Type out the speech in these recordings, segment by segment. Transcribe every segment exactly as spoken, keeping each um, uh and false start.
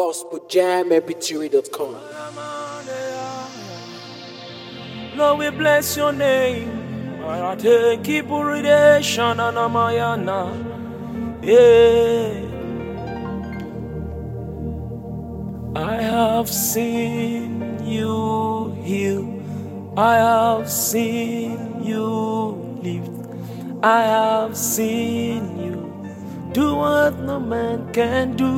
gospel jam m p three dot com. Lord, we bless your name. Marate kipuride shanana mayana. Yeah. I have seen you heal. I have seen you lift. I have seen you do what no man can do.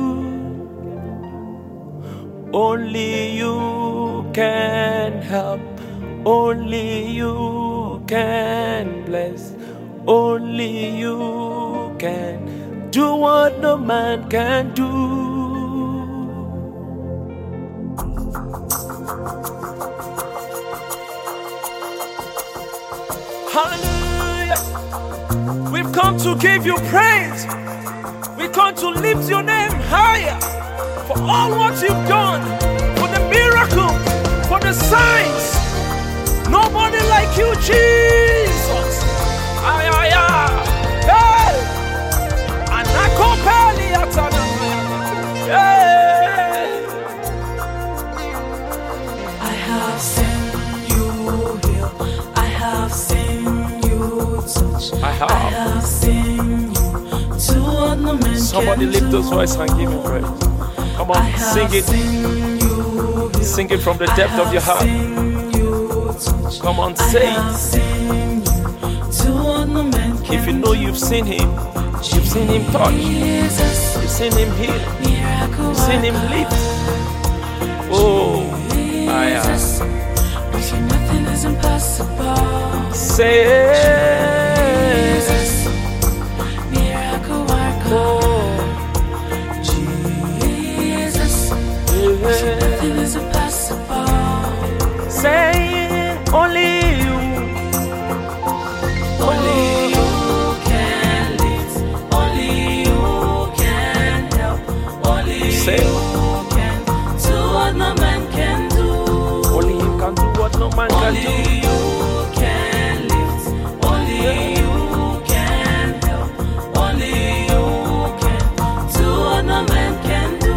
Only you can help. Only you can bless. Only you can do what no man can do. Hallelujah. We've come to give you praise. We've come to lift your name higher for all what you've done, for the miracle, for the signs. Nobody like you, Jesus. Ay, ay, ay. Hey. Anakopeli atana. Hey. I have seen you heal. I have seen you touch. I have. I have seen you do what no man Somebody can lift do. those voice and give him praise. Come on, sing it. Sing it from the depth of your heart. Come on, say it. If you know you've seen him, you've seen him touch, you've seen him heal, you've seen him lift. Oh, I am. Nothing is impossible. Say it. Miracle worker. Oh, Jesus. Nothing is impossible. saying only you, Only you can lift. Only you can help. Only Say. you can do what no man can do. only you can do what no man can Only do. you can lift. Only you can help. Only you can do what no man can do.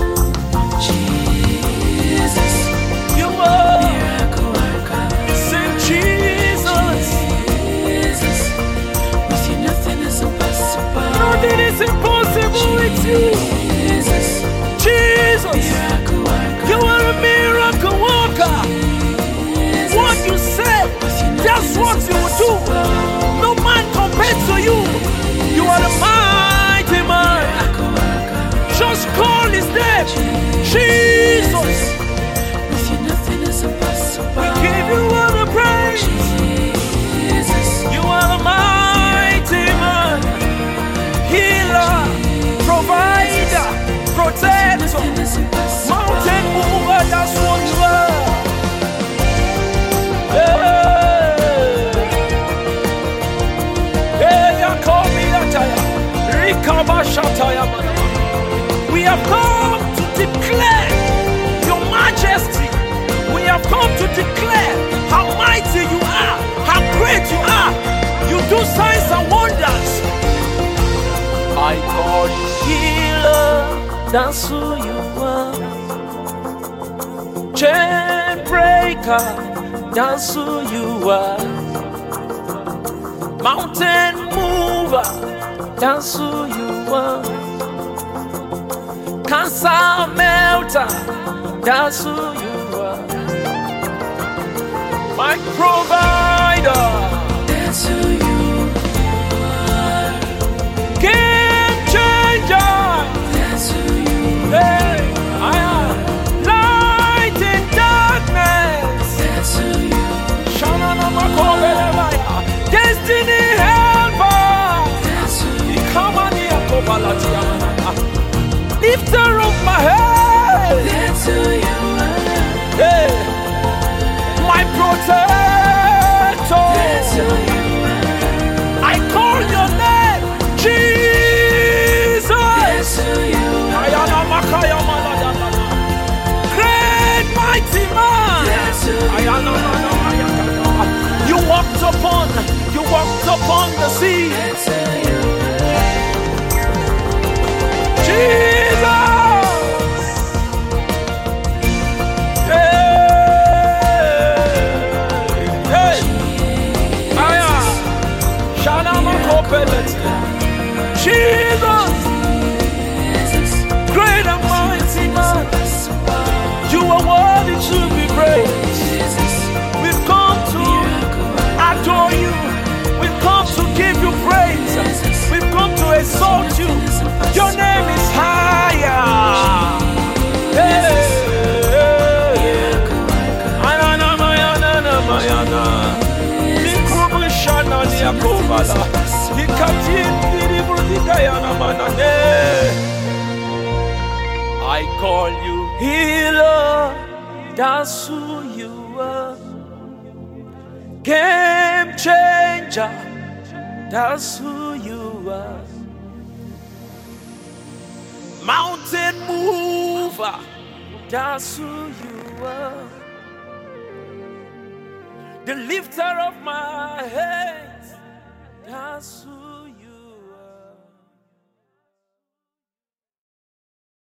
Jesus, You are, miracle worker. say Jesus. Jesus, with you nothing is impossible. Nothing is impossible with you. Jesus, Jesus, miracle worker. you are a miracle worker. What you said, that's what you will do. No man compared to you. You are the mighty man. Just call his name, Jesus. With you nothing is impossible. We give you all the praise. Jesus, You are the mighty man, healer, provider, protector, nothing is impossible. mountain mover. That's what you are. Hey, hey, Yakobi Ataya, Rikaba Shataya. We have come to declare your majesty. We have come to declare how mighty you are, how great you are. You do signs and wonders. I call you healer, that's who you are. Chain breaker, that's who you are. Mountain mover, that's who you are. Cancer melter, that's who you are. My provider, That's who you are. game changer. That's who you are. Hey, I am light in darkness. That's who you are. Shanana Makobelemaya, destiny helper. That's who you Ikamani Akobalatia, lifter of my head. That's who you are. Hey, my protector. That's who you are. I call your name, Jesus. That's who you are. Ayana Makaya Maladana. Great mighty man. That's who you Ayana Mana Mayakana. You walked upon, you walked upon the sea. That's who you are. Jesus. call you healer, that's who you are. Game changer, that's who you are. Mountain mover, that's who you are. The lifter of my head, that's who